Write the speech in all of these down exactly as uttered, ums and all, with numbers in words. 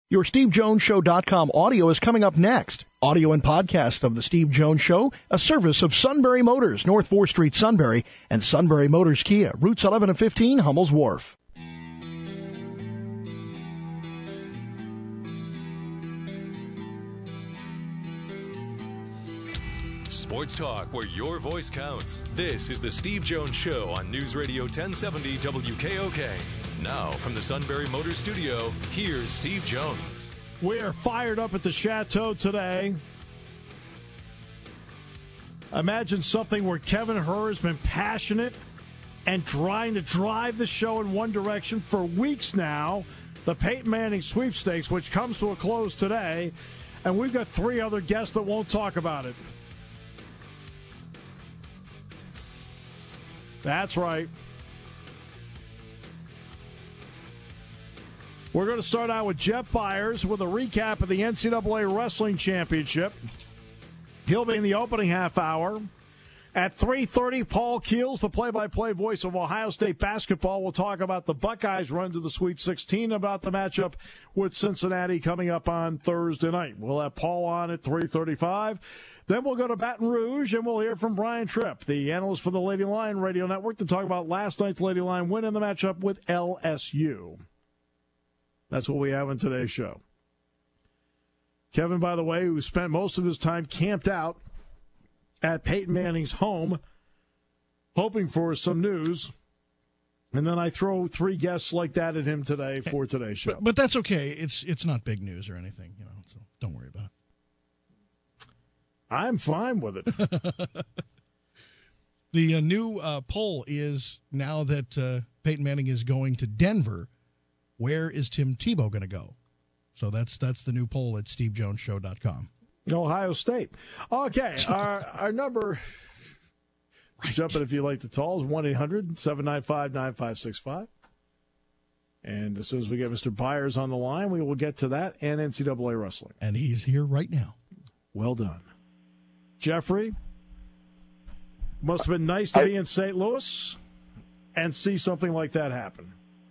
Your Steve Jones Show dot com audio is coming up next. Audio and podcast of The Steve Jones Show, a service of Sunbury Motors, North fourth Street, Sunbury, and Sunbury Motors Kia, routes eleven and fifteen, Hummel's Wharf. Sports talk where your voice counts. This is The Steve Jones Show on News Radio ten seventy W K O K. Now, from the Sunbury Motors Studio, here's Steve Jones. We are fired up at the Chateau today. Imagine something where Kevin Herr has been passionate and trying to drive the show in one direction for weeks now. The Peyton Manning sweepstakes, which comes to a close today. And we've got three other guests that won't talk about it. That's right. We're going to start out with Jeff Byers with a recap of the N C double A Wrestling Championship. He'll be in the opening half hour. At three thirty, Paul Keels, the play-by-play voice of Ohio State basketball, will talk about the Buckeyes' run to the Sweet sixteen, about the matchup with Cincinnati coming up on Thursday night. We'll have Paul on at three thirty-five. Then we'll go to Baton Rouge, and we'll hear from Brian Tripp, the analyst for the Lady Lion Radio Network, to talk about last night's Lady Lion win in the matchup with L S U. That's what we have in today's show. Kevin, by the way, who spent most of his time camped out at Peyton Manning's home, hoping for some news. And then I throw three guests like that at him today for today's show. But, but that's okay. It's it's not big news or anything, you know, so don't worry about it. I'm fine with it. The uh, new uh, poll is, now that uh, Peyton Manning is going to Denver, where is Tim Tebow going to go? So that's that's the new poll at Steve Jones Show dot com. Ohio State. Okay, our, our number, right. Jump in if you like the tall, is one eight hundred seven nine five nine five six five. And as soon as we get Mister Byers on the line, we will get to that and N C double A wrestling. And he's here right now. Well done. Jeffrey, must have been nice to be in Saint Louis and see something like that happen.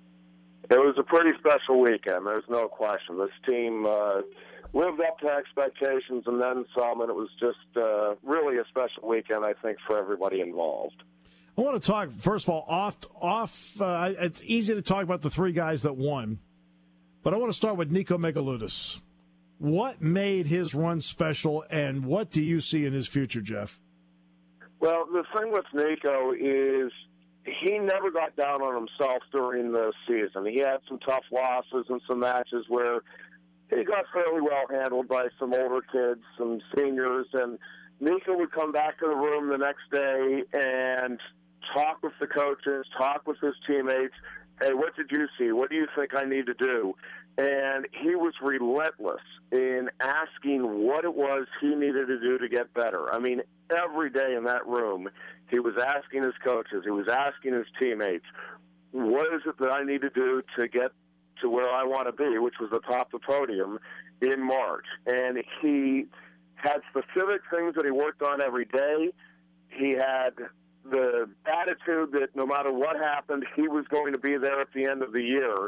It was a pretty special weekend, there's no question. This team uh, lived up to expectations and then some, and it was just uh, really a special weekend, I think, for everybody involved. I want to talk, first of all, off. off. Uh, it's easy to talk about the three guys that won, but I want to start with Nico Megaludis. What made his run special, and what do you see in his future, Jeff? Well, the thing with Nico is he never got down on himself during the season. He had some tough losses and some matches where he got fairly well handled by some older kids, some seniors, and Nico would come back to the room the next day and talk with the coaches, talk with his teammates. Hey, what did you see? What do you think I need to do? And he was relentless in asking what it was he needed to do to get better. I mean, every day in that room, he was asking his coaches, he was asking his teammates, what is it that I need to do to get to where I want to be, which was atop the podium in March. And he had specific things that he worked on every day. He had the attitude that no matter what happened, he was going to be there at the end of the year.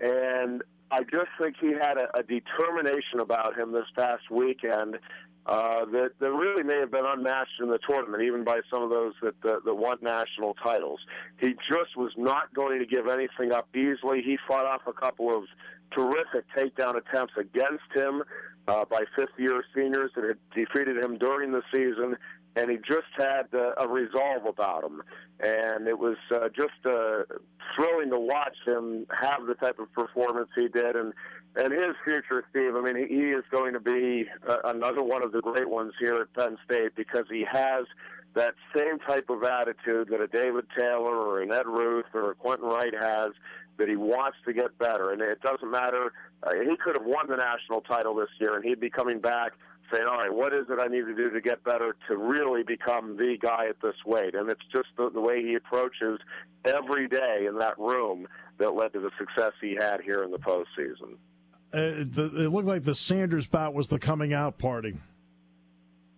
And I just think he had a, a determination about him this past weekend uh, that, that really may have been unmatched in the tournament, even by some of those that, that, that won national titles. He just was not going to give anything up easily. He fought off a couple of terrific takedown attempts against him uh, by fifth-year seniors that had defeated him during the season, and he just had uh, a resolve about him. And it was uh, just uh, thrilling to watch him have the type of performance he did. And, and his future, Steve, I mean, he, he is going to be uh, another one of the great ones here at Penn State because he has that same type of attitude that a David Taylor or an Ed Ruth or a Quentin Wright has, that he wants to get better. And it doesn't matter. Uh, he could have won the national title this year, and he'd be coming back saying, all right, what is it I need to do to get better to really become the guy at this weight? And it's just the, the way he approaches every day in that room that led to the success he had here in the postseason. Uh, the, it looked like the Sanders bout was the coming out party.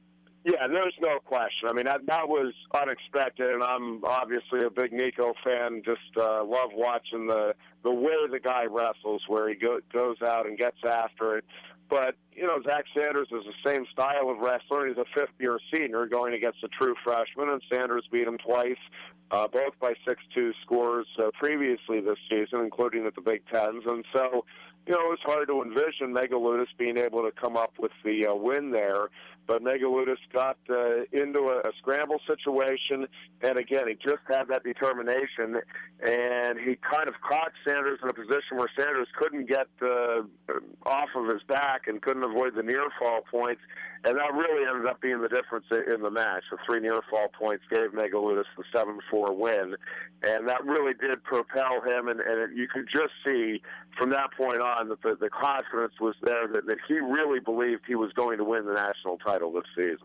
Yeah, there's no question. I mean, that, that was unexpected, and I'm obviously a big Nico fan. Just uh, love watching the the way the guy wrestles, where he go, goes out and gets after it. But, you know, Zach Sanders is the same style of wrestler. He's a fifth-year senior going against a true freshman, and Sanders beat him twice, uh, both by six two scores uh, previously this season, including at the Big Tens. And so, you know, it was hard to envision Megaludis being able to come up with the uh, win there. But Megaludis got uh, into a, a scramble situation, and again, he just had that determination, and he kind of caught Sanders in a position where Sanders couldn't get uh, off of his back and couldn't avoid the near fall points, and that really ended up being the difference in the match. The three near fall points gave Megaludis the seven four win, and that really did propel him, and, and it, you could just see from that point on that the, the confidence was there, that, that he really believed he was going to win the national title this season.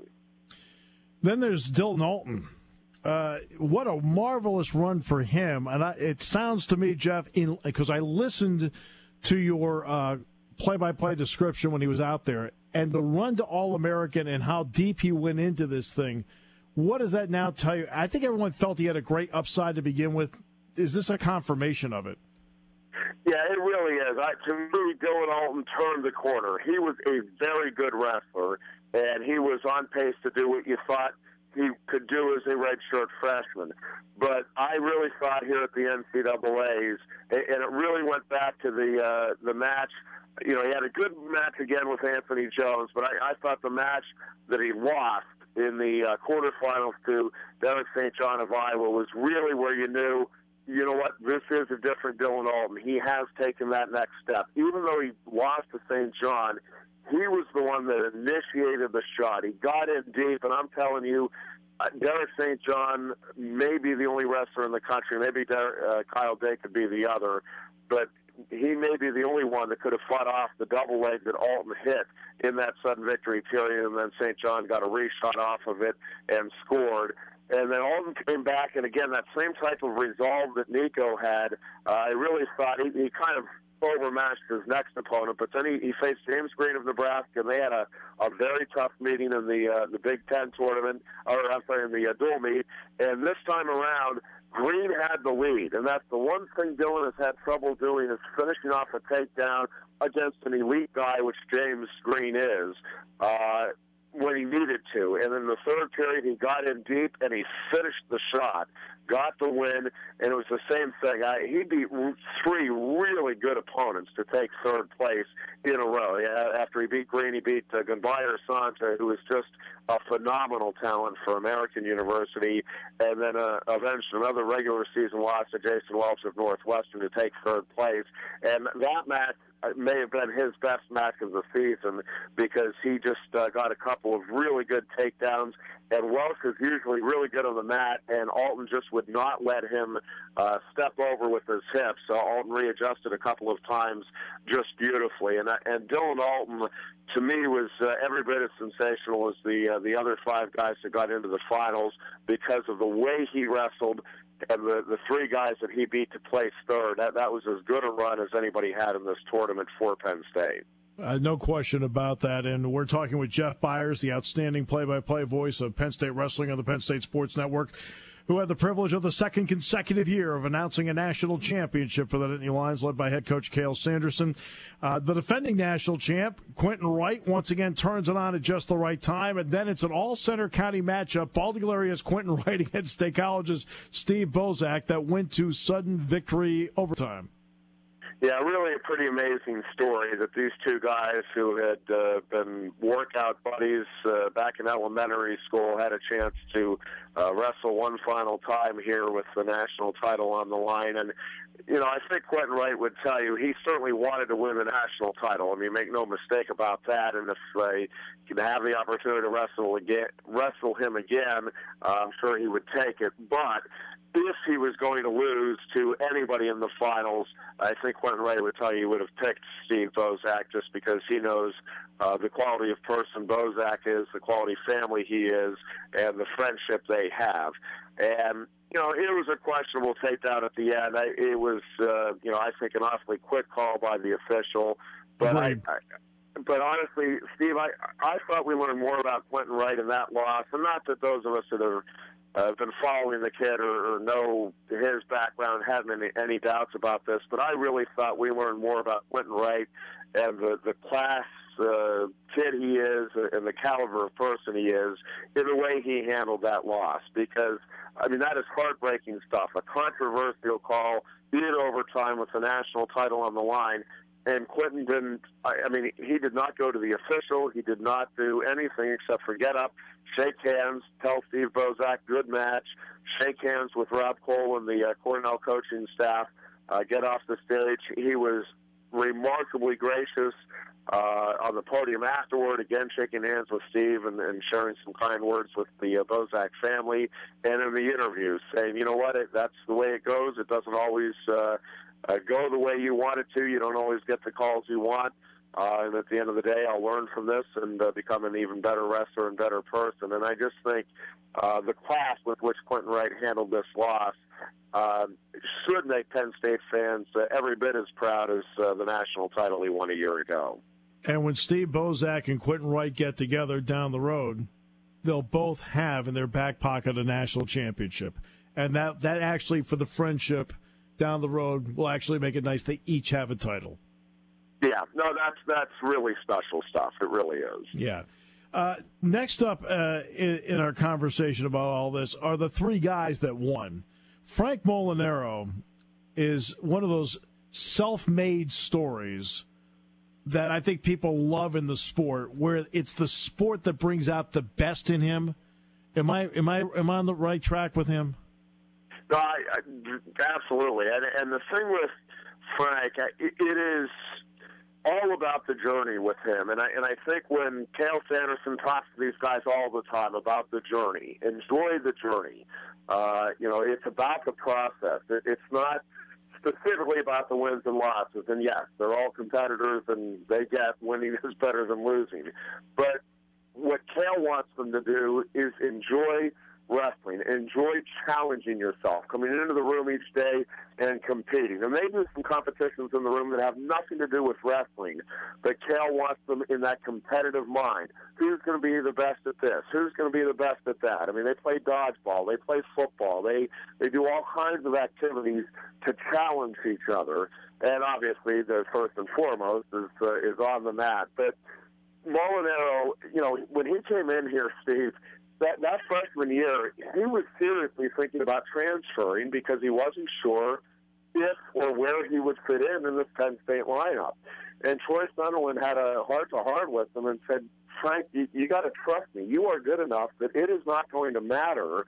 Then there's Dylan Alton. Uh, what a marvelous run for him. And I, it sounds to me, Jeff, because I listened to your uh, play-by-play description when he was out there, and the run to All-American and how deep he went into this thing, what does that now tell you? I think everyone felt he had a great upside to begin with. Is this a confirmation of it? Yeah, it really is. I, to me, Dylan Alton turned the corner. He was a very good wrestler, and he was on pace to do what you thought he could do as a redshirt freshman. But I really thought here at the N C double A's, and it really went back to the uh, the match. You know, he had a good match again with Anthony Jones, but I, I thought the match that he lost in the uh, quarterfinals to Derek Saint John of Iowa was really where you knew, you know what, this is a different Dylan Alton. He has taken that next step. Even though he lost to Saint John, he was the one that initiated the shot. He got in deep, and I'm telling you, uh, Derek Saint John may be the only wrestler in the country. Maybe Der- uh, Kyle Day could be the other, but he may be the only one that could have fought off the double leg that Alton hit in that sudden victory period, and then Saint John got a reshot off of it and scored. And then Alton came back, and again, that same type of resolve that Nico had, uh, I really thought he, he kind of overmatched his next opponent. But then he, he faced James Green of Nebraska, and they had a, a very tough meeting in the uh, the Big Ten tournament, or I'm sorry, in the uh, dual meet. And this time around, Green had the lead, and that's the one thing Dylan has had trouble doing, is finishing off a takedown against an elite guy, which James Green is, uh, when he needed to. And in the third period, he got in deep, and he finished the shot, got the win, and it was the same thing. I, he beat three really good opponents to take third place in a row. Yeah, after he beat Green, he beat uh, Gunbayar Santa, who is just a phenomenal talent for American University, and then uh, avenged another regular season loss to Jason Welch of Northwestern to take third place. And that match may have been his best match of the season, because he just uh, got a couple of really good takedowns, and Welch is usually really good on the mat, and Alton just would not let him uh, step over with his hips. So Alton readjusted a couple of times just beautifully, and uh, and Dylan Alton, to me, was uh, every bit as sensational as the uh, the other five guys that got into the finals, because of the way he wrestled, and the, the three guys that he beat to place third. That, that was as good a run as anybody had in this tournament for Penn State. Uh, no question about that. And we're talking with Jeff Byers, the outstanding play-by-play voice of Penn State Wrestling on the Penn State Sports Network, who had the privilege of the second consecutive year of announcing a national championship for the Nittany Lions, led by head coach Cael Sanderson. Uh, the defending national champ, Quentin Wright, once again turns it on at just the right time, and then it's an all-Center County matchup. Baldy Galeria's Quentin Wright against State College's Steve Bozak, that went to sudden victory overtime. Yeah, really a pretty amazing story that these two guys who had uh, been workout buddies uh, back in elementary school had a chance to uh, wrestle one final time here with the national title on the line. And, you know, I think Quentin Wright would tell you he certainly wanted to win the national title. I mean, make no mistake about that. And if they can have the opportunity to wrestle again, wrestle him again, uh, I'm sure he would take it. But if he was going to lose to anybody in the finals, I think Quentin Wright would tell you he would have picked Steve Bozak, just because he knows uh, the quality of person Bozak is, the quality family he is, and the friendship they have. And, you know, it was a questionable takedown at the end. I, it was, uh, you know, I think an awfully quick call by the official. But I, I, but honestly, Steve, I I thought we learned more about Quentin Wright in that loss, and not that those of us that have uh, been following the kid or, or know his background have any, any doubts about this, but I really thought we learned more about Quentin Wright and the, the class uh, kid he is and the caliber of person he is in the way he handled that loss. Because, I mean, that is heartbreaking stuff. A controversial call, in overtime with the national title on the line. And Quentin didn't, I, I mean, he did not go to the official. He did not do anything except for get up, shake hands, tell Steve Bozak, good match, shake hands with Rob Cole and the uh, Cornell coaching staff, uh, get off the stage. He was remarkably gracious uh, on the podium afterward, again shaking hands with Steve and, and sharing some kind words with the uh, Bozak family, and in the interviews saying, you know what, it, that's the way it goes. It doesn't always uh, uh, go the way you want it to. You don't always get the calls you want. Uh, and at the end of the day, I'll learn from this and uh, become an even better wrestler and better person. And I just think uh, the class with which Quentin Wright handled this loss uh, should make Penn State fans uh, every bit as proud as uh, the national title he won a year ago. And when Steve Bozak and Quentin Wright get together down the road, they'll both have in their back pocket a national championship. And that, that actually, for the friendship down the road, will actually make it nice they each have a title. Yeah, no, that's that's really special stuff. It really is. Yeah. Uh, next up uh, in, in our conversation about all this are the three guys that won. Frank Molinaro is one of those self-made stories that I think people love in the sport, where it's the sport that brings out the best in him. Am I am I am I on the right track with him? No, I, I, absolutely. And, and the thing with Frank, it, it is all about the journey with him. And I, and I think when Cael Sanderson talks to these guys all the time about the journey, enjoy the journey. Uh, you know, it's about the process. It, it's not specifically about the wins and losses. And yes, they're all competitors, and they get winning is better than losing. But what Cael wants them to do is enjoy wrestling, enjoy challenging yourself, coming into the room each day and competing. And they do some competitions in the room that have nothing to do with wrestling, but Cael wants them in that competitive mind. Who's going to be the best at this? Who's going to be the best at that? I mean, they play dodgeball, they play football, they, they do all kinds of activities to challenge each other. And obviously, the first and foremost is, uh, is on the mat. But Molinaro, you know, when he came in here, Steve, That, that freshman year, he was seriously thinking about transferring because he wasn't sure if or where he would fit in in this Penn State lineup. And Troy Sunderland had a heart-to-heart with him and said, Frank, you, you got to trust me. You are good enough that it is not going to matter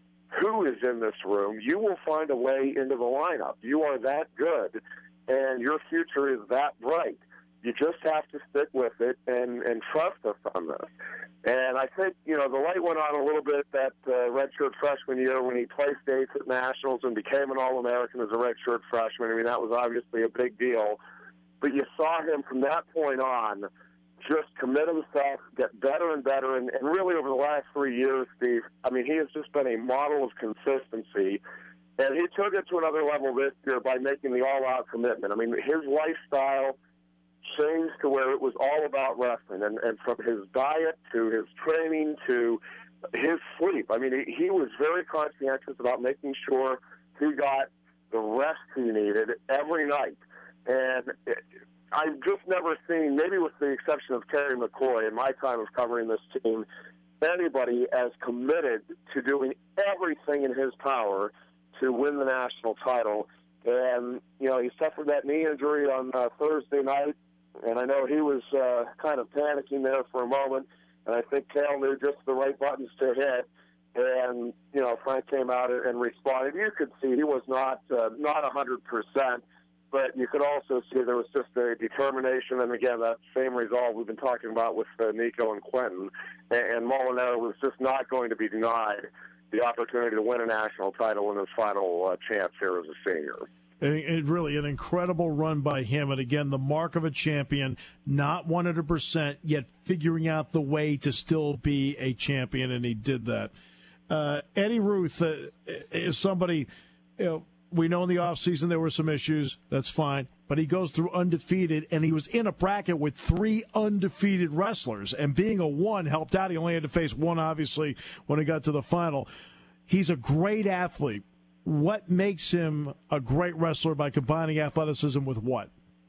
who is in this room. You will find a way into the lineup. You are that good, and your future is that bright. You just have to stick with it and, and trust us on this. And I think, you know, the light went on a little bit that uh, redshirt freshman year when he placed eighth at Nationals and became an All-American as a redshirt freshman. I mean, that was obviously a big deal. But you saw him from that point on just commit himself, get better and better. And, and really over the last three years, Steve, I mean, he has just been a model of consistency. And he took it to another level this year by making the all-out commitment. I mean, his lifestyle changed to where it was all about wrestling, and, and from his diet to his training to his sleep. I mean, he, he was very conscientious about making sure he got the rest he needed every night. And it, I've just never seen, maybe with the exception of Kerry McCoy in my time of covering this team, anybody as committed to doing everything in his power to win the national title. And, you know, he suffered that knee injury on uh, Thursday night. And I know he was uh, kind of panicking there for a moment, and I think Cael knew just the right buttons to hit. And, you know, Frank came out and responded. You could see he was not uh, not one hundred percent, but you could also see there was just a determination. And, again, that same resolve we've been talking about with uh, Nico and Quentin. And, and Molinaro was just not going to be denied the opportunity to win a national title in his final uh, chance here as a senior. It really an incredible run by him. And, again, the mark of a champion, not one hundred percent, yet figuring out the way to still be a champion, and he did that. Uh, Eddie Ruth uh, is somebody, you know, we know in the offseason there were some issues. That's fine. but he goes through undefeated, and he was in a bracket with three undefeated wrestlers, and being a one helped out. He only had to face one, obviously, when he got to the final. He's a great athlete. What makes him a great wrestler by combining athleticism with what?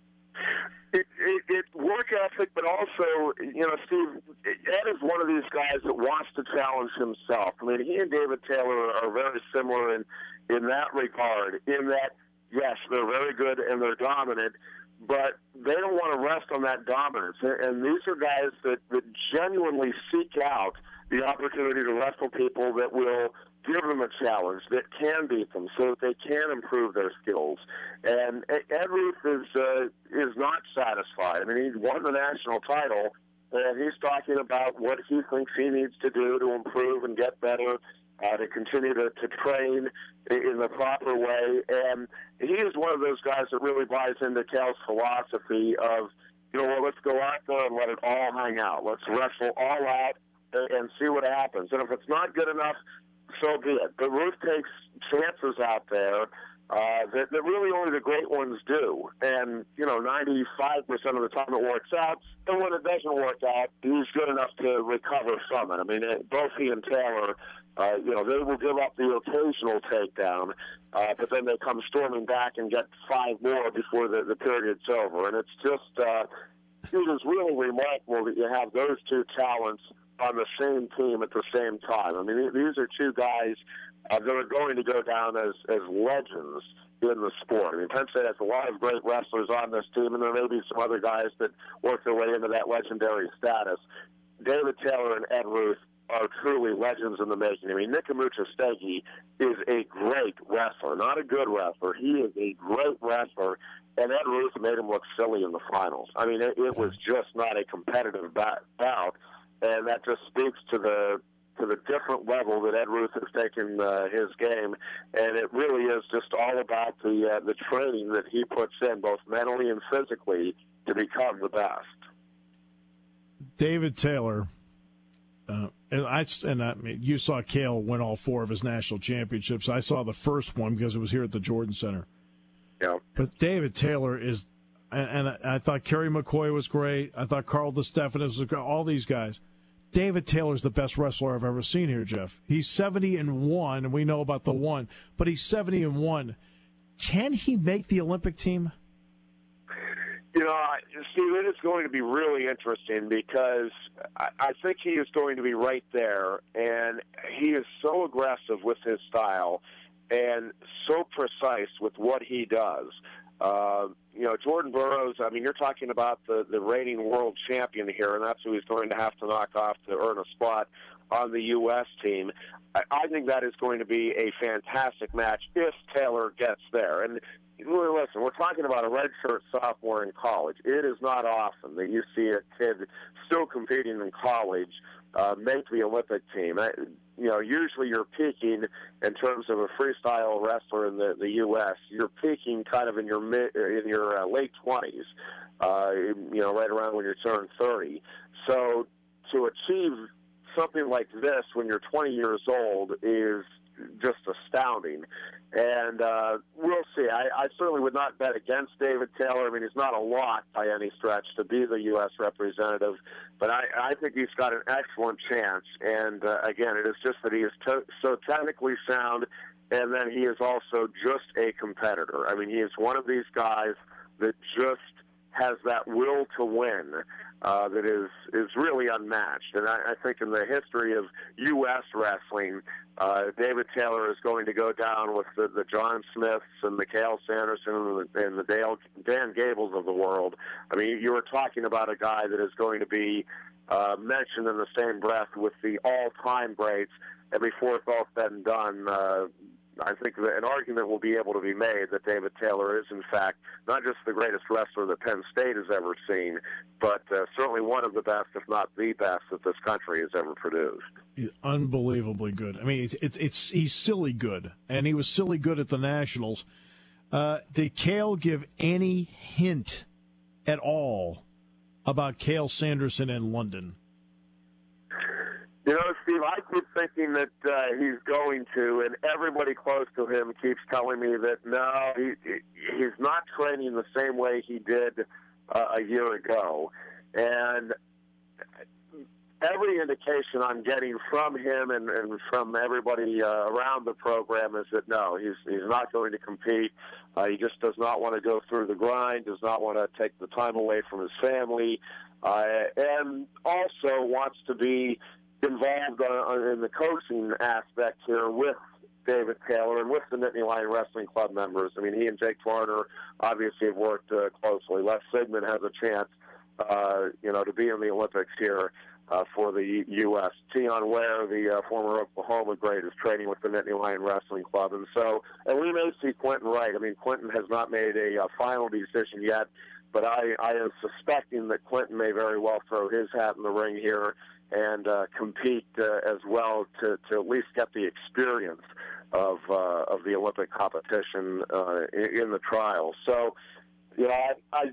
It, it, it work ethic, but also, you know, Steve, Ed is one of these guys that wants to challenge himself. I mean, he and David Taylor are very similar in, in that regard, in that, yes, they're very good and they're dominant, but they don't want to rest on that dominance. And these are guys that, that genuinely seek out the opportunity to wrestle people that will give them a challenge, that can beat them, so that they can improve their skills. And Ed Ruth is uh, is not satisfied. I mean, he won the national title, and he's talking about what he thinks he needs to do to improve and get better, uh, to continue to, to train in the proper way. And he is one of those guys that really buys into Cale's philosophy of, you know, well, let's go out there and let it all hang out. Let's wrestle all out and see what happens. And if it's not good enough, so be it. But Ruth takes chances out there uh, that, that really only the great ones do. And, you know, ninety-five percent of the time it works out. And when it doesn't work out, he's good enough to recover from it. I mean, both he and Taylor, uh, you know, they will give up the occasional takedown, uh, but then they come storming back and get five more before the, the period's over. And it's just, uh, it is really remarkable that you have those two talents on the same team at the same time. I mean, these are two guys uh, that are going to go down as, as legends in the sport. I mean, Penn State has a lot of great wrestlers on this team, and there may be some other guys that work their way into that legendary status. David Taylor and Ed Ruth are truly legends in the making. I mean, Nikamucha Stegi is a great wrestler, not a good wrestler. He is a great wrestler, and Ed Ruth made him look silly in the finals. I mean, it, it was just not a competitive bout. And that just speaks to the to the different level that Ed Ruth has taken uh, his game, and it really is just all about the uh, the training that he puts in, both mentally and physically, to become the best. David Taylor, uh, and I and I mean, you saw Cale win all four of his national championships. I saw the first one because it was here at the Jordan Center. Yeah, but David Taylor is. And, and I thought Kerry McCoy was great. I thought Carl DeStefanis was great. All these guys. David Taylor's the best wrestler I've ever seen here, Jeff. He's seventy and one, and we know about the one, but he's seventy and one. Can he make the Olympic team? You know, Steve, it is going to be really interesting because I, I think he is going to be right there, and he is so aggressive with his style and so precise with what he does. Uh, you know, Jordan Burroughs, I mean, you're talking about the, the reigning world champion here, and that's who he's going to have to knock off to earn a spot on the U S team. I, I think that is going to be a fantastic match if Taylor gets there. And listen, we're talking about a redshirt sophomore in college. It is not often that you see a kid still competing in college uh, make the Olympic team. I, you know, usually you're peaking in terms of a freestyle wrestler in the, the U S. You're peaking kind of in your mid, in your uh, late twenties, uh, you know, right around when you turn thirty. So to achieve something like this when you're twenty years old is just astounding. And uh, we'll see. I, I certainly would not bet against David Taylor. I mean, he's not a lot by any stretch to be the U S representative, but I, I think he's got an excellent chance. And, uh, again, it is just that he is to- so technically sound, and then he is also just a competitor. I mean, he is one of these guys that just has that will to win uh, that is is really unmatched. And I, I think in the history of U S wrestling, uh, David Taylor is going to go down with the, the John Smiths and the Cael Sanderson and the, and the Dale, Dan Gables of the world. I mean, you were talking about a guy that is going to be uh, mentioned in the same breath with the all-time greats, and before it's all said and done, uh, I think that an argument will be able to be made that David Taylor is, in fact, not just the greatest wrestler that Penn State has ever seen, but uh, certainly one of the best, if not the best, that this country has ever produced. He's unbelievably good. I mean, it's, it's, it's he's silly good, and he was silly good at the Nationals. Uh, did Cael give any hint at all about Cael Sanderson in London? You know, Steve, Steve, I keep thinking that uh, he's going to, and everybody close to him keeps telling me that no, he, he's not training the same way he did uh, a year ago. And every indication I'm getting from him and, and from everybody uh, around the program is that no, he's he's not going to compete. Uh, he just does not want to go through the grind, does not want to take the time away from his family, uh, and also wants to be involved uh, in the coaching aspect here with David Taylor and with the Nittany Lion Wrestling Club members. I mean, he and Jake Varner obviously have worked uh, closely. Les Sigmund has a chance, uh, you know, to be in the Olympics here. Uh, for the U S Tion Ware, the uh, former Oklahoma great, is training with the Nittany Lion Wrestling Club. And so, and we may see Quentin Wright. I mean, Quentin has not made a uh, final decision yet, but I, I am suspecting that Quentin may very well throw his hat in the ring here and uh, compete uh, as well to, to at least get the experience of uh, of the Olympic competition uh, in, in the trials. So, you know, I... I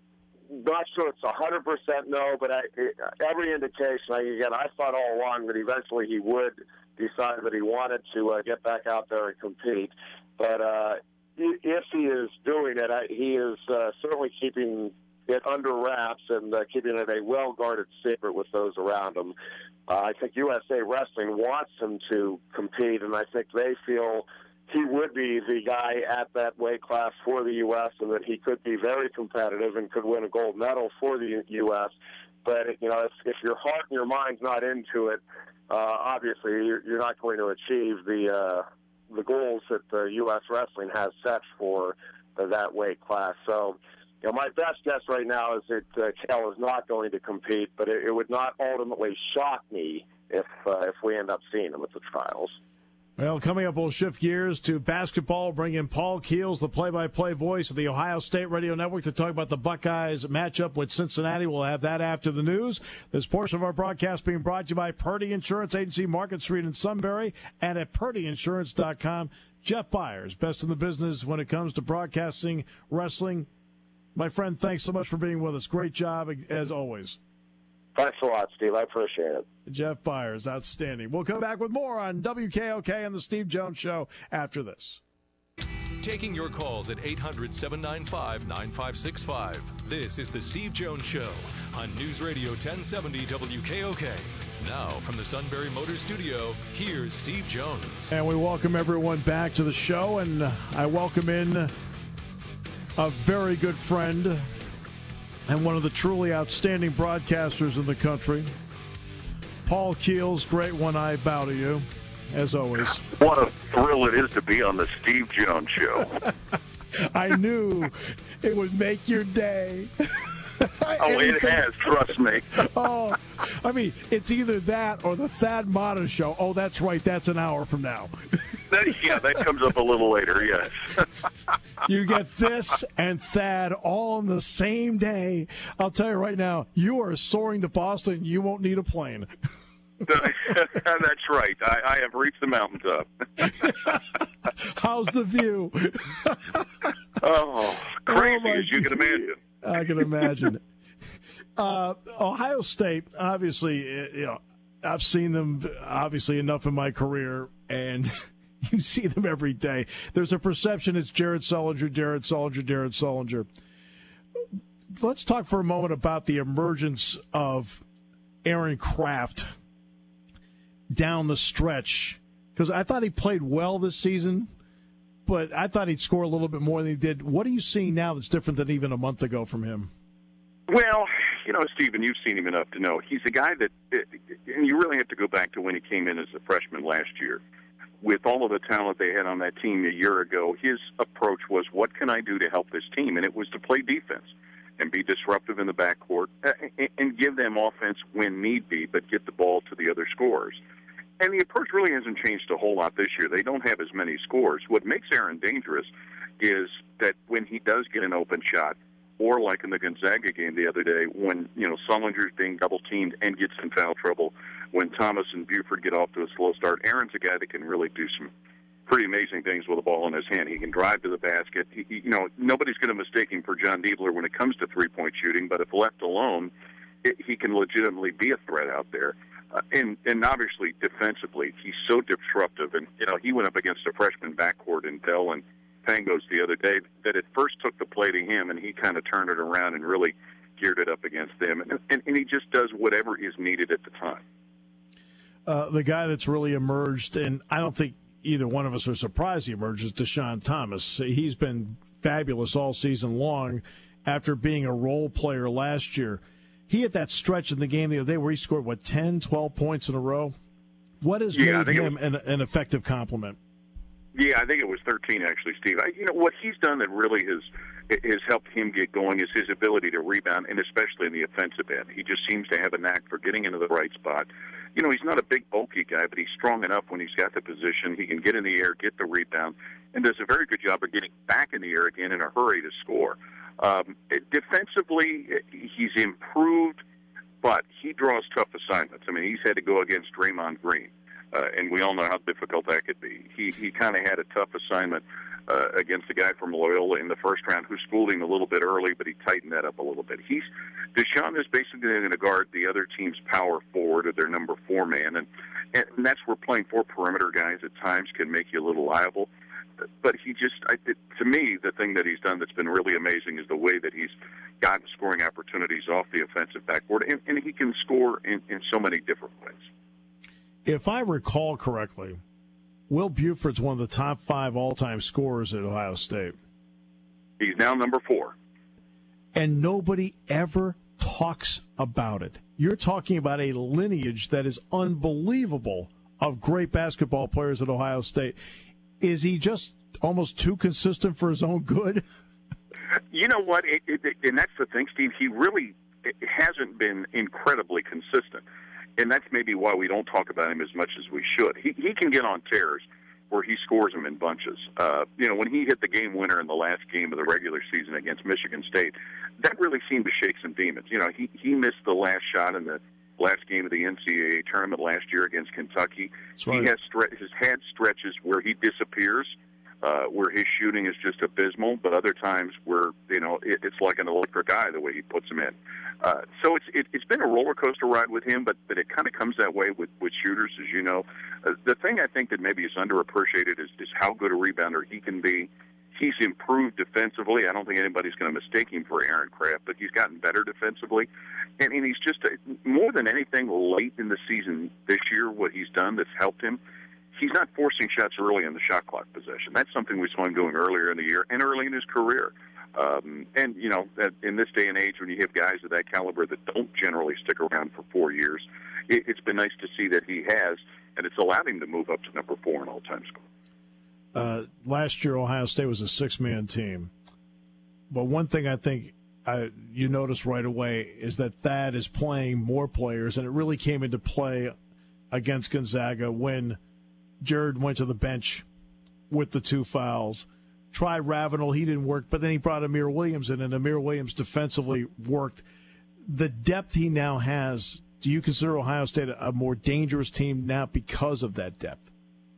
not sure it's one hundred percent no, but I, every indication, I, again, I thought all along that eventually he would decide that he wanted to uh, get back out there and compete. But uh, if he is doing it, I, he is uh, certainly keeping it under wraps and uh, keeping it a well-guarded secret with those around him. Uh, I think U S A Wrestling wants him to compete, and I think they feel he would be the guy at that weight class for the U S and that he could be very competitive and could win a gold medal for the U S But, you know, if, if your heart and your mind's not into it, uh, obviously you're, you're not going to achieve the uh, the goals that the U S Wrestling has set for uh, that weight class. So, you know, my best guess right now is that uh, Kell is not going to compete, but it, it would not ultimately shock me if uh, if we end up seeing him at the trials. Well, coming up, we'll shift gears to basketball, bring in Paul Keels, the play-by-play voice of the Ohio State Radio Network, to talk about the Buckeyes matchup with Cincinnati. We'll have that after the news. This portion of our broadcast being brought to you by Purdy Insurance Agency, Market Street in Sunbury, and at purdy insurance dot com. Jeff Byers, best in the business when it comes to broadcasting wrestling. My friend, thanks so much for being with us. Great job, as always. Thanks a lot, Steve. I appreciate it. Jeff Byers, outstanding. We'll come back with more on W K O K and the Steve Jones Show after this. Taking your calls at eight hundred, seven nine five, nine five six five. This is the Steve Jones Show on News Radio ten seventy W K O K. Now, from the Sunbury Motors Studio, here's Steve Jones. And we welcome everyone back to the show, and I welcome in a very good friend and one of the truly outstanding broadcasters in the country, Paul Keels. Great one, I bow to you, as always. What a thrill it is to be on the Steve Jones Show. I knew it would make your day. Oh, it has, trust me. Oh, I mean, it's either that or the Thad Matta Show. Oh, that's right, that's an hour from now. That, yeah, that comes up a little later, yes. You get this and Thad all on the same day. I'll tell you right now, you are soaring to Boston. You won't need a plane. That's right. I, I have reached the mountaintop. How's the view? Oh, crazy oh as you can imagine. I can imagine. uh, Ohio State, obviously, you know, I've seen them obviously enough in my career, and you see them every day. There's a perception it's Jared Sullinger, Jared Sullinger, Jared Sullinger. Let's talk for a moment about the emergence of Aaron Kraft down the stretch, because I thought he played well this season, but I thought he'd score a little bit more than he did. What are you seeing now that's different than even a month ago from him? Well, you know, Stephen, you've seen him enough to know he's a guy that, and you really have to go back to when he came in as a freshman last year. With all of the talent they had on that team a year ago, his approach was, what can I do to help this team? And it was to play defense and be disruptive in the backcourt and give them offense when need be, but get the ball to the other scorers. And the approach really hasn't changed a whole lot this year. They don't have as many scores. What makes Aaron dangerous is that when he does get an open shot, or like in the Gonzaga game the other day, when, you know, Sullinger's being double-teamed and gets in foul trouble, when Thomas and Buford get off to a slow start, Aaron's a guy that can really do some pretty amazing things with the ball in his hand. He can drive to the basket. He, you know, nobody's going to mistake him for John Diebler when it comes to three-point shooting, but if left alone, it, he can legitimately be a threat out there. Uh, and, and obviously, defensively, he's so disruptive. And, you know, he went up against a freshman backcourt in Dell and Pangos the other day that at first took the play to him, and he kind of turned it around and really geared it up against them. And, and, and he just does whatever is needed at the time. Uh, the guy that's really emerged, and I don't think either one of us are surprised he emerged, is Deshaun Thomas. He's been fabulous all season long after being a role player last year. He had that stretch in the game the other day where he scored, what, ten, twelve points in a row? What has yeah, made him was, an, an effective complement? Yeah, I think it was thirteen, actually, Steve. I, you know, what he's done that really has has helped him get going is his ability to rebound, and especially in the offensive end. He just seems to have a knack for getting into the right spot. You know, he's not a big, bulky guy, but he's strong enough when he's got the position. He can get in the air, get the rebound, and does a very good job of getting back in the air again in a hurry to score. Um, defensively, he's improved, but he draws tough assignments. I mean, he's had to go against Draymond Green, uh, and we all know how difficult that could be. He he kind of had a tough assignment uh, against a guy from Loyola in the first round who schooled him a little bit early, but he tightened that up a little bit. He's Deshaun is basically going to guard the other team's power forward or their number four man, and, and that's where playing four perimeter guys at times can make you a little liable. But he just, I, it, to me, the thing that he's done that's been really amazing is the way that he's gotten scoring opportunities off the offensive backboard, and, and he can score in, in so many different ways. If I recall correctly, Will Buford's one of the top five all-time scorers at Ohio State. He's now number four. And nobody ever talks about it. You're talking about a lineage that is unbelievable of great basketball players at Ohio State. Is he just almost too consistent for his own good? You know what? It, it, and that's the thing, Steve. He really hasn't been incredibly consistent. And that's maybe why we don't talk about him as much as we should. He, he can get on tears where he scores them in bunches. Uh, you know, when he hit the game winner in the last game of the regular season against Michigan State, that really seemed to shake some demons. You know, he, he missed the last shot in the last game of the N C double A tournament last year against Kentucky. Right. He has, stre- has had stretches where he disappears, uh, where his shooting is just abysmal, but other times where, you know, it, it's like an electric eye the way he puts them in. Uh, so it's it, it's been a roller coaster ride with him, but, but it kind of comes that way with, with shooters, as you know. Uh, the thing I think that maybe is underappreciated is, is how good a rebounder he can be. He's improved defensively. I don't think anybody's going to mistake him for Aaron Craft, but he's gotten better defensively. And, and he's just, a, more than anything, late in the season this year, what he's done that's helped him, he's not forcing shots early in the shot clock possession. That's something we saw him doing earlier in the year and early in his career. Um, and, you know, in this day and age when you have guys of that caliber that don't generally stick around for four years, it, it's been nice to see that he has, and it's allowed him to move up to number four in all-time score. Uh, last year, Ohio State was a six-man team. But one thing I think I, you notice right away is that Thad is playing more players, and it really came into play against Gonzaga when Jared went to the bench with the two fouls. Tried Ravenel, he didn't work, but then he brought Amir Williams in, and Amir Williams defensively worked. The depth he now has, do you consider Ohio State a more dangerous team now because of that depth?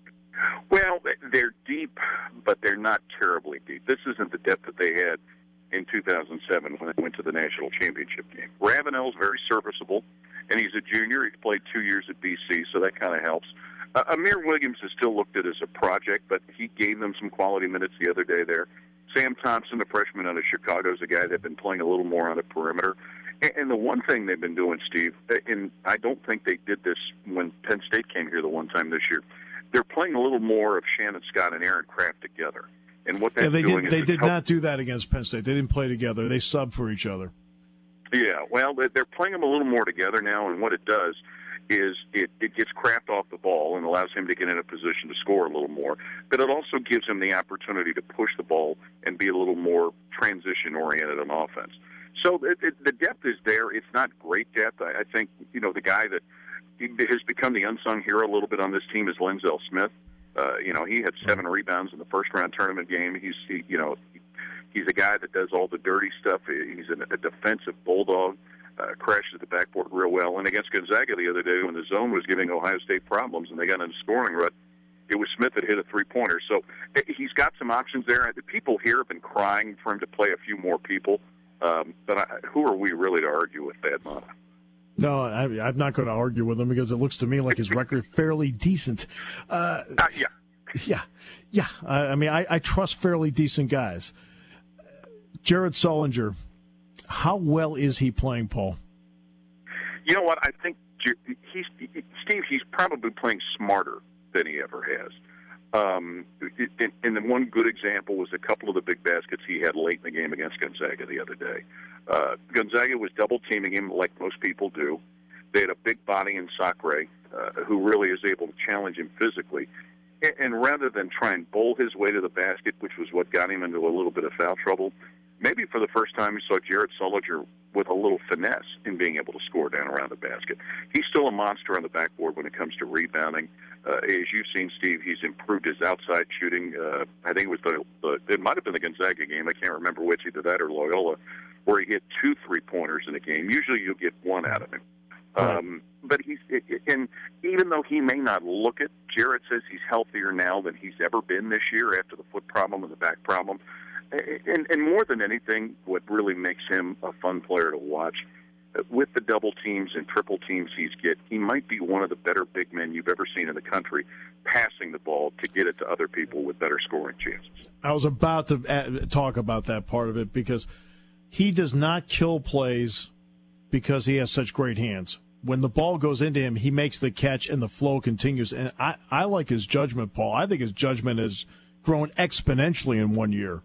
Well, they're deep, but they're not terribly deep. This isn't the depth that they had in two thousand seven when they went to the national championship game. Ravenel's very serviceable, and he's a junior. He's played two years at B C, so that kind of helps. Uh, Amir Williams is still looked at as a project, but he gave them some quality minutes the other day there. Sam Thompson, the freshman out of Chicago, is a guy that's been playing a little more on the perimeter. And, and the one thing they've been doing, Steve, and I don't think they did this when Penn State came here the one time this year, they're playing a little more of Shannon Scott and Aaron Craft together. And what that's yeah, they doing did, is they did help- not do that against Penn State. They didn't play together. They subbed for each other. Yeah, well, they're playing them a little more together now, and what it does is it, it gets Craft off the ball and allows him to get in a position to score a little more, but it also gives him the opportunity to push the ball and be a little more transition-oriented on offense. So it, it, the depth is there. It's not great depth. I, I think, you know, the guy that has become the unsung hero a little bit on this team is Lenzel Smith. Uh, you know, he had seven rebounds in the first-round tournament game. He's, he, you know, he's a guy that does all the dirty stuff. He's a, a defensive bulldog. Uh, crashes the backboard real well. And against Gonzaga the other day when the zone was giving Ohio State problems and they got in a scoring rut, it was Smith that hit a three-pointer. So he's got some options there. The people here have been crying for him to play a few more people. Um, but I, who are we really to argue with that, Mona? No, I, I'm not going to argue with him because it looks to me like his record fairly decent. Uh, uh, yeah. Yeah. Yeah. I, I mean, I, I trust fairly decent guys. Jared Sullinger, how well is he playing, Paul? You know what? I think he's Steve. He's probably playing smarter than he ever has. Um, and, and the one good example was a couple of the big baskets he had late in the game against Gonzaga the other day. Uh, Gonzaga was double teaming him like most people do. They had a big body in Sacre, uh, who really is able to challenge him physically. And, and rather than try and bowl his way to the basket, which was what got him into a little bit of foul trouble, maybe for the first time you saw Jared Sullinger with a little finesse in being able to score down around the basket. He's still a monster on the backboard when it comes to rebounding. Uh, as you've seen, Steve, he's improved his outside shooting. Uh, I think it was the, the it might have been the Gonzaga game. I can't remember which, either that or Loyola, where he hit two three-pointers in a game. Usually you'll get one out of him. Right. Um, but he's, and even though he may not look it, Jared says he's healthier now than he's ever been this year after the foot problem and the back problem. And, and more than anything, what really makes him a fun player to watch, with the double teams and triple teams he's get, he might be one of the better big men you've ever seen in the country, passing the ball to get it to other people with better scoring chances. I was about to add, talk about that part of it because he does not kill plays because he has such great hands. When the ball goes into him, he makes the catch and the flow continues. And I, I like his judgment, Paul. I think his judgment has grown exponentially in one year.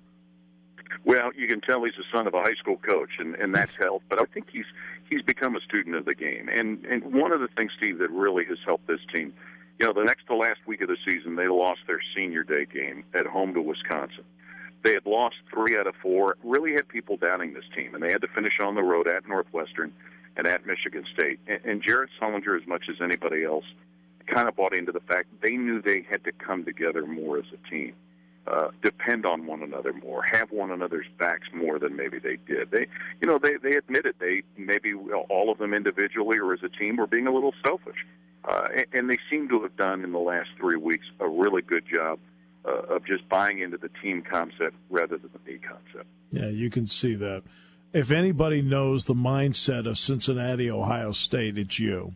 Well, you can tell he's the son of a high school coach, and, and that's helped. But I think he's he's become a student of the game. And and one of the things, Steve, that really has helped this team, you know, the next to last week of the season, they lost their senior day game at home to Wisconsin. They had lost three out of four, really had people doubting this team, and they had to finish on the road at Northwestern and at Michigan State. And, and Jared Sullinger, as much as anybody else, kind of bought into the fact they knew they had to come together more as a team. Uh, depend on one another more, have one another's backs more than maybe they did. They, you know, they they admitted they maybe all of them individually or as a team were being a little selfish, uh, and, and they seem to have done in the last three weeks a really good job uh, of just buying into the team concept rather than the me concept. Yeah, you can see that. If anybody knows the mindset of Cincinnati, Ohio State, it's you.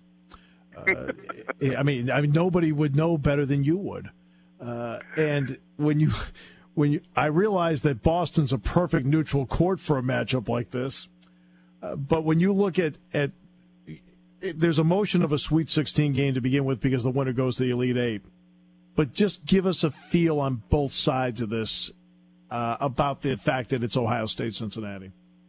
Uh, I mean, I mean, nobody would know better than you would. Uh, and when you, when you, I realize that Boston's a perfect neutral court for a matchup like this. Uh, but when you look at, at, it, there's a motion of a Sweet sixteen game to begin with because the winner goes to the Elite Eight. But just give us a feel on both sides of this uh, about the fact that it's Ohio State, Cincinnati.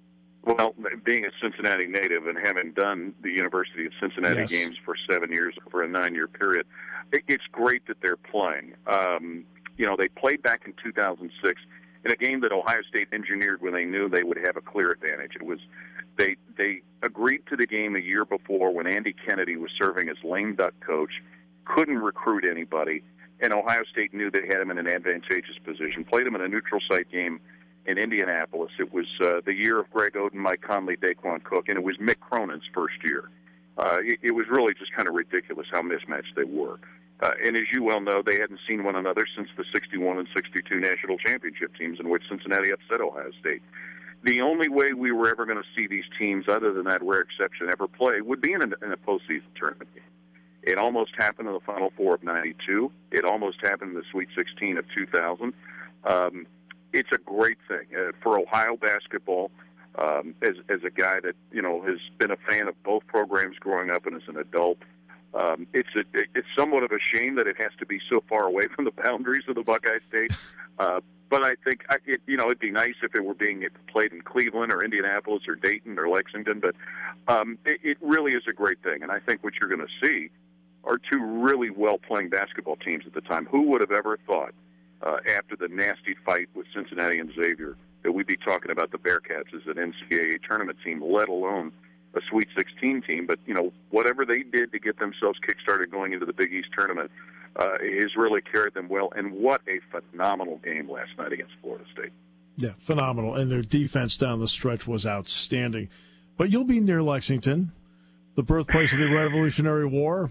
Well, being a Cincinnati native and having done the University of Cincinnati Yes. games for seven years over a nine-year period, it's great that they're playing. Um, you know, they played back in two thousand six in a game that Ohio State engineered when they knew they would have a clear advantage. It was they they agreed to the game a year before when Andy Kennedy was serving as lame duck coach, couldn't recruit anybody, and Ohio State knew they had him in an advantageous position. Played him in a neutral site game in Indianapolis. It was uh, the year of Greg Oden, Mike Conley, Daquan Cook, and it was Mick Cronin's first year. Uh, it, it was really just kind of ridiculous how mismatched they were. Uh, and as you well know, they hadn't seen one another since the sixty-one and sixty-two national championship teams in which Cincinnati upset Ohio State. The only way we were ever going to see these teams, other than that rare exception, ever play would be in a, in a postseason tournament game. It almost happened in the Final Four of ninety-two. It almost happened in the Sweet sixteen of two thousand. Um, it's a great thing uh, for Ohio basketball. Um, as as a guy that you know has been a fan of both programs growing up and as an adult, um, it's a, it's somewhat of a shame that it has to be so far away from the boundaries of the Buckeye State. Uh, but I think I, it, you know it'd be nice if it were being played in Cleveland or Indianapolis or Dayton or Lexington. But um, it, it really is a great thing, and I think what you're going to see are two really well playing basketball teams at the time. Who would have ever thought uh, after the nasty fight with Cincinnati and Xavier that we'd be talking about the Bearcats as an N C double A tournament team, let alone a Sweet sixteen team. But, you know, whatever they did to get themselves kick-started going into the Big East tournament uh, has really carried them well. And what a phenomenal game last night against Florida State. Yeah, phenomenal. And their defense down the stretch was outstanding. But you'll be near Lexington, the birthplace of the Revolutionary War.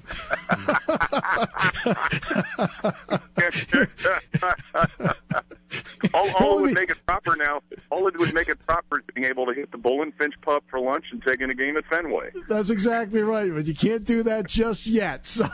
All, all it would make it proper now, all it would make it proper is being able to hit the Bull and Finch pub for lunch and taking a game at Fenway. That's exactly right, but you can't do that just yet. So,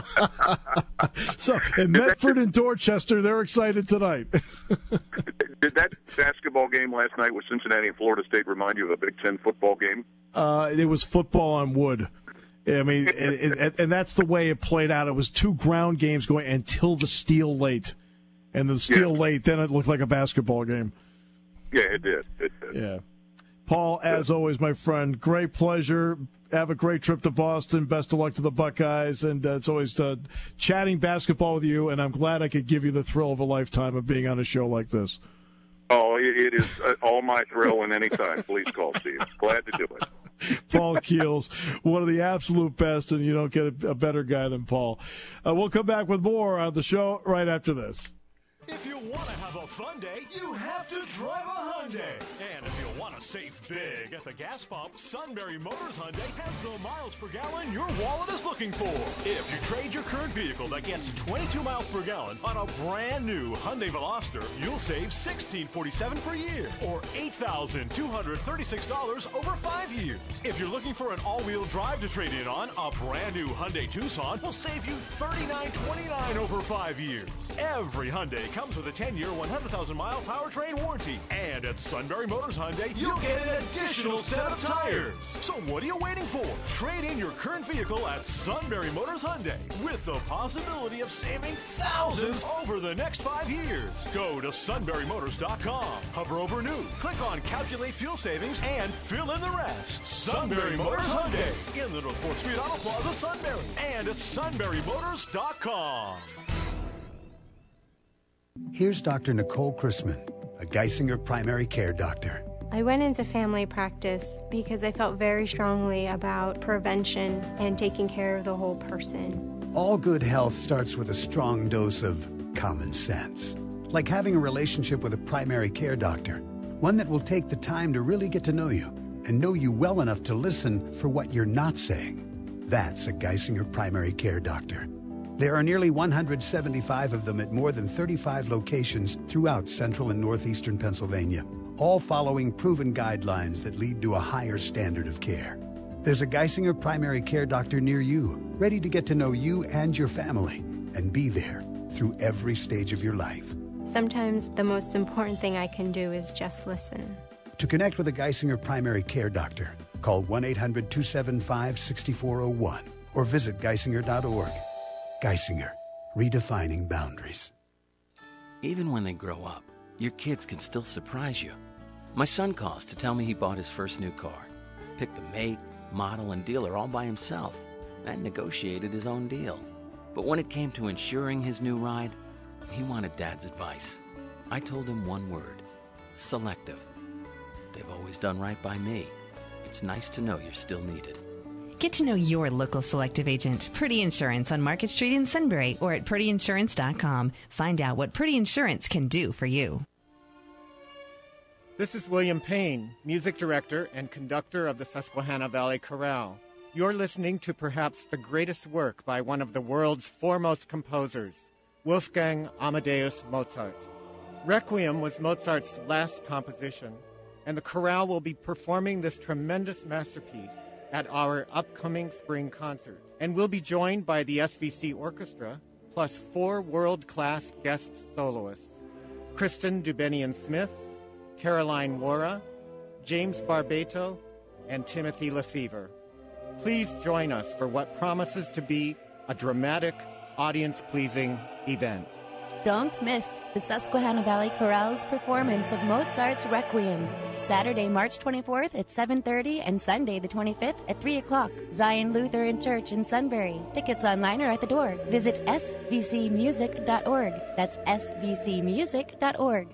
so in Medford and Dorchester, they're excited tonight. Did that basketball game last night with Cincinnati and Florida State remind you of a Big Ten football game? Uh, it was football on wood. I mean, it, it, and that's the way it played out. It was two ground games going until the steal late. And the steal yeah. late, then it looked like a basketball game. Yeah, it did. It did. Yeah. Paul, as yeah. always, my friend, great pleasure. Have a great trip to Boston. Best of luck to the Buckeyes. And uh, it's always uh, chatting basketball with you, and I'm glad I could give you the thrill of a lifetime of being on a show like this. Oh, it, it is uh, all my thrill, and anytime. Please call, Steve. Glad to do it. Paul Keels, one of the absolute best, and you don't get a, a better guy than Paul. Uh, we'll come back with more on the show right after this. If you want to have a fun day, you have to drive a Hyundai. And if you want to save big at the gas pump, Sunbury Motors Hyundai has the miles per gallon your wallet is looking for. If you trade your current vehicle that gets twenty-two miles per gallon on a brand new Hyundai Veloster, you'll save sixteen forty-seven per year, or eight thousand two hundred thirty-six dollars over five years. If you're looking for an all-wheel drive to trade in on, a brand new Hyundai Tucson will save you thirty-nine twenty-nine over five years. Every Hyundai comes with a ten-year, one hundred thousand mile powertrain warranty. And at Sunbury Motors Hyundai, you'll get an additional set of tires. So what are you waiting for? Trade in your current vehicle at Sunbury Motors Hyundai with the possibility of saving thousands over the next five years. Go to sunbury motors dot com, hover over new, click on Calculate Fuel Savings, and fill in the rest. Sunbury Motors Hyundai in the North fourth Street Auto Plaza, Sunbury, and at sunbury motors dot com. Here's Doctor Nicole Chrisman, a Geisinger primary care doctor. I went into family practice because I felt very strongly about prevention and taking care of the whole person. All good health starts with a strong dose of common sense, like having a relationship with a primary care doctor, one that will take the time to really get to know you and know you well enough to listen for what you're not saying. That's a Geisinger primary care doctor. There are nearly one hundred seventy-five of them at more than thirty-five locations throughout central and northeastern Pennsylvania, all following proven guidelines that lead to a higher standard of care. There's a Geisinger primary care doctor near you, ready to get to know you and your family and be there through every stage of your life. Sometimes the most important thing I can do is just listen. To connect with a Geisinger primary care doctor, call one eight hundred two seven five six four zero one or visit geisinger dot org. Geisinger, redefining boundaries. Even when they grow up, your kids can still surprise you. My son calls to tell me he bought his first new car, picked the make, model, and dealer all by himself, and negotiated his own deal. But when it came to insuring his new ride, he wanted Dad's advice. I told him one word: Selective. They've always done right by me. It's nice to know you're still needed. Get to know your local Selective agent, Pretty Insurance, on Market Street in Sunbury or at pretty insurance dot com. Find out what Pretty Insurance can do for you. This is William Payne, music director and conductor of the Susquehanna Valley Chorale. You're listening to perhaps the greatest work by one of the world's foremost composers, Wolfgang Amadeus Mozart. Requiem was Mozart's last composition, and the chorale will be performing this tremendous masterpiece at our upcoming spring concert. And we'll be joined by the S V C Orchestra, plus four world-class guest soloists: Kristen Dubenian-Smith, Caroline Wara, James Barbato, and Timothy Lefevre. Please join us for what promises to be a dramatic, audience-pleasing event. Don't miss the Susquehanna Valley Chorale's performance of Mozart's Requiem, Saturday, March twenty-fourth at seven thirty and Sunday the twenty-fifth at three o'clock. Zion Lutheran Church in Sunbury. Tickets online or at the door. Visit s v c music dot org. That's s v c music dot org.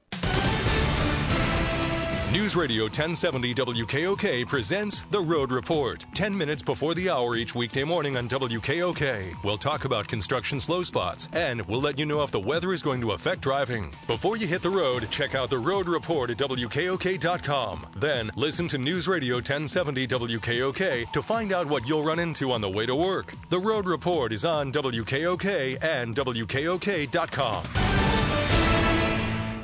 News Radio ten seventy W K O K presents The Road Report. Ten minutes before the hour each weekday morning on W K O K. We'll talk about construction slow spots, and we'll let you know if the weather is going to affect driving. Before you hit the road, check out The Road Report at W K O K dot com. Then, listen to News Radio ten seventy W K O K to find out what you'll run into on the way to work. The Road Report is on W K O K and W K O K dot com.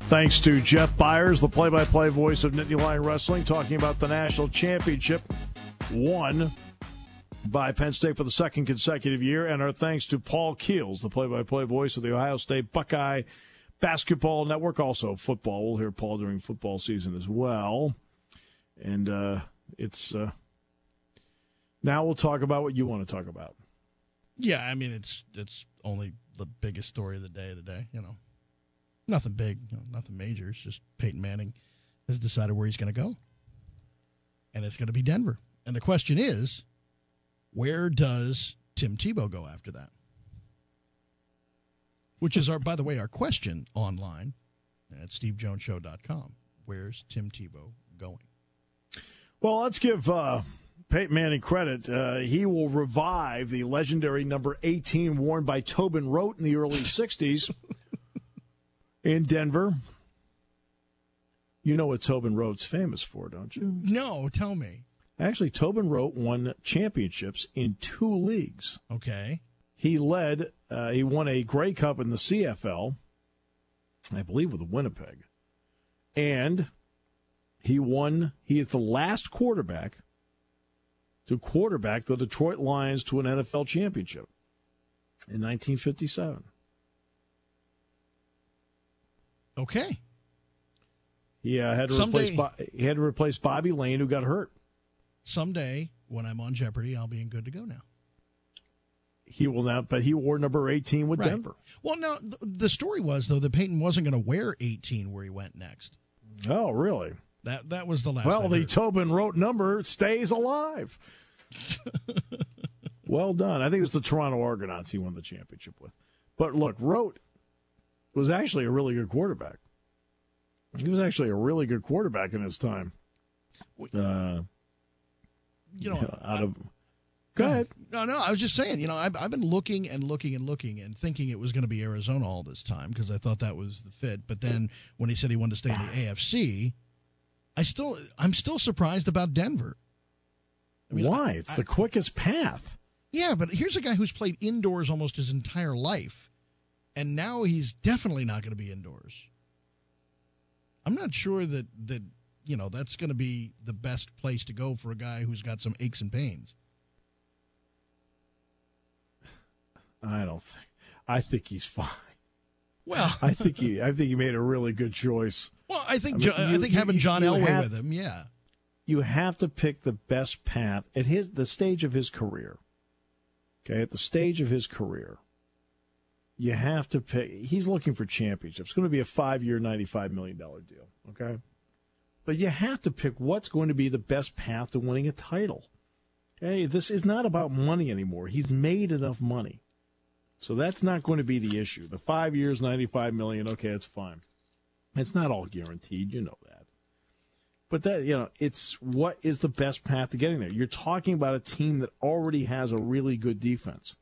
Thanks to Jeff Byers, the play-by-play voice of Nittany Lion Wrestling, talking about the national championship won by Penn State for the second consecutive year. And our thanks to Paul Keels, the play-by-play voice of the Ohio State Buckeye Basketball Network, also football. We'll hear Paul during football season as well. And uh, it's uh, now we'll talk about what you want to talk about. Yeah, I mean, it's it's only the biggest story of the day of the day, you know. Nothing big, you know, nothing major. It's just Peyton Manning has decided where he's going to go. And it's going to be Denver. And the question is, where does Tim Tebow go after that? Which is, our, by the way, our question online at steve jones show dot com. Where's Tim Tebow going? Well, let's give uh, Peyton Manning credit. Uh, he will revive the legendary number eighteen worn by Tobin Rote in the early sixties in Denver. You know what Tobin Rote's famous for, don't you? No, tell me. Actually, Tobin Rote won championships in two leagues. Okay. He led, uh, he won a Grey Cup in the C F L, I believe with Winnipeg. And he won, he is the last quarterback to quarterback the Detroit Lions to an N F L championship in nineteen fifty-seven. Okay. He uh, had to Someday, replace Bo- he had to replace Bobby Lane, who got hurt. Someday, when I'm on Jeopardy, I'll be in good to go now. He will not, but he wore number eighteen with right. Denver. Well, no, th- the story was though that Peyton wasn't going to wear eighteen where he went next. Oh, really? That that was the last. Well, I the heard. Tobin Rote number stays alive. Well done. I think it was the Toronto Argonauts he won the championship with. But look, Rote was actually a really good quarterback. He was actually a really good quarterback in his time. Uh, you know, out of go ahead. No, no, I was just saying. You know, I've I've been looking and looking and looking and thinking it was going to be Arizona all this time because I thought that was the fit. But then when he said he wanted to stay in the A F C, I still I'm still surprised about Denver. I mean, Why? I, it's I, the quickest path. Yeah, but here's a guy who's played indoors almost his entire life, and now he's definitely not going to be indoors. I'm not sure that, that you know, that's going to be the best place to go for a guy who's got some aches and pains. I don't think. I think he's fine. Well, I think he. I think he made a really good choice. Well, I think. I, mean, I you, think you, having you, John you Elway have, with him, yeah. You have to pick the best path at his the stage of his career. Okay, at the stage of his career, you have to pick. He's looking for championships. It's going to be a five-year, ninety-five million dollars deal. Okay, but you have to pick what's going to be the best path to winning a title. Okay, this is not about money anymore. He's made enough money. So that's not going to be the issue. The five years, ninety-five million dollars, okay, that's fine. It's not all guaranteed, you know that. But that, you know, it's what is the best path to getting there. You're talking about a team that already has a really good defense.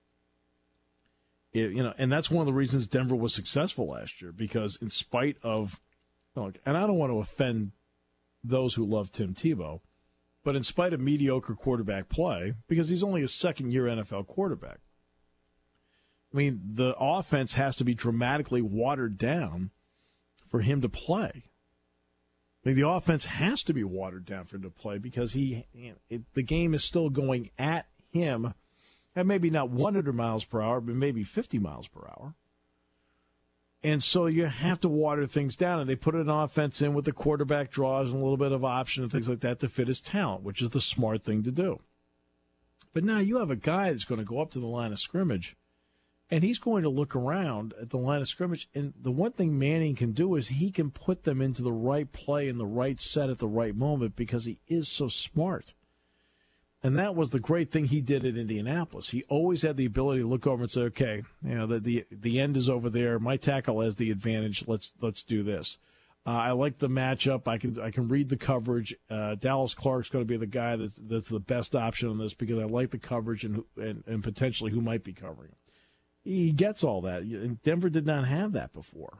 It, you know, and that's one of the reasons Denver was successful last year, because in spite of, look, and I don't want to offend those who love Tim Tebow, but in spite of mediocre quarterback play, because he's only a second-year N F L quarterback, I mean, the offense has to be dramatically watered down for him to play. I mean, the offense has to be watered down for him to play because he, you know, it, the game is still going at him at maybe not one hundred miles per hour, but maybe fifty miles per hour. And so you have to water things down, and they put an offense in with the quarterback draws and a little bit of option and things like that to fit his talent, which is the smart thing to do. But now you have a guy that's going to go up to the line of scrimmage, and he's going to look around at the line of scrimmage, and the one thing Manning can do is he can put them into the right play and the right set at the right moment because he is so smart. And that was the great thing he did at Indianapolis. He always had the ability to look over and say, okay, you know, the the, the end is over there. My tackle has the advantage. Let's let's do this. Uh, I like the matchup. I can I can read the coverage. Uh, Dallas Clark's going to be the guy that's, that's the best option on this because I like the coverage and and, and potentially who might be covering him. He gets all that. Denver did not have that before.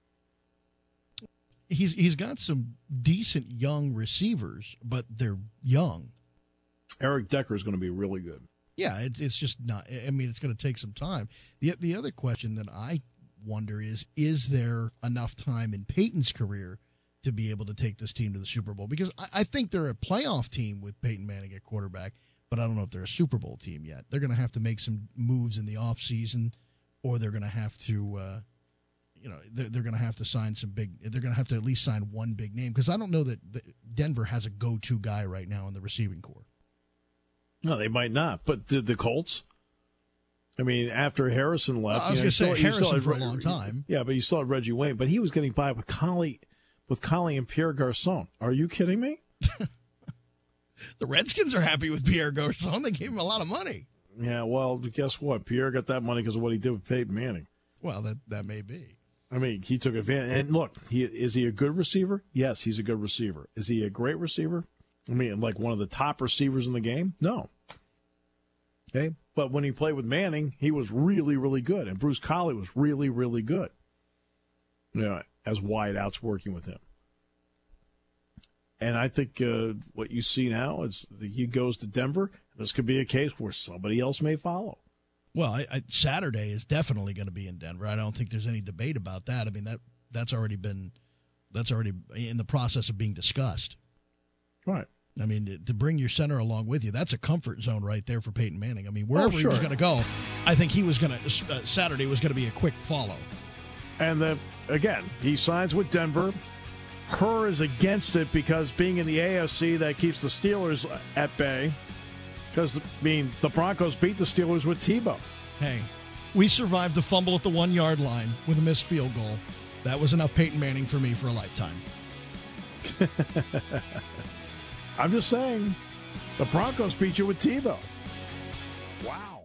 He's he's got some decent young receivers, but they're young. Eric Decker is going to be really good. Yeah, it's it's just not. I mean, it's going to take some time. the The other question that I wonder is, is there enough time in Peyton's career to be able to take this team to the Super Bowl? Because I, I think they're a playoff team with Peyton Manning at quarterback, but I don't know if they're a Super Bowl team yet. They're going to have to make some moves in the offseason, or they're going to have to, uh, you know, they're, they're going to have to sign some big, they're going to have to at least sign one big name, because I don't know that the, Denver has a go-to guy right now in the receiving corps. No, they might not. But did the Colts? I mean, after Harrison left, well, I was going to say still, Harrison had, for a long time. Yeah, but you still had Reggie Wayne, but he was getting by with Collie, with Collie and Pierre Garçon. Are you kidding me? The Redskins are happy with Pierre Garçon. They gave him a lot of money. Yeah, well, guess what? Pierre got that money because of what he did with Peyton Manning. Well, that, that may be. I mean, he took advantage. And look, he is he a good receiver? Yes, he's a good receiver. Is he a great receiver? I mean, like one of the top receivers in the game? No. Okay, but when he played with Manning, he was really, really good. And Bruce Collie was really, really good, you know, as wideouts working with him. And I think uh, what you see now is that he goes to Denver. This could be a case where somebody else may follow. Well, I, I, Saturday is definitely going to be in Denver. I don't think there's any debate about that. I mean, that that's already been that's already in the process of being discussed. Right. I mean, to bring your center along with you, that's a comfort zone right there for Peyton Manning. I mean, wherever oh, sure. he was going to go, I think he was going to, uh, Saturday was going to be a quick follow. And then, again, he signs with Denver. Kerr is against it because being in the A F C, that keeps the Steelers at bay. Because, I mean, the Broncos beat the Steelers with Tebow. Hey, we survived the fumble at the one-yard line with a missed field goal. That was enough Peyton Manning for me for a lifetime. I'm just saying, the Broncos beat you with Tebow. Wow.